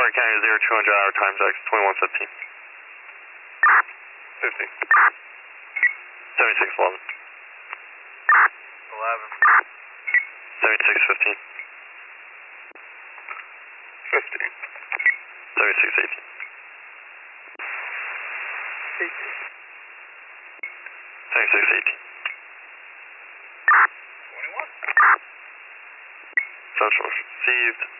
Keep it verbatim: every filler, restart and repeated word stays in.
Clark County zero two hundred hour times X twenty-one fifteen. fifty. seventy-six eleven. eleven. seventy-six fifteen. fifty. seventy-six eighteen. eighteen. seventy-six eighteen. twenty-one. Social received.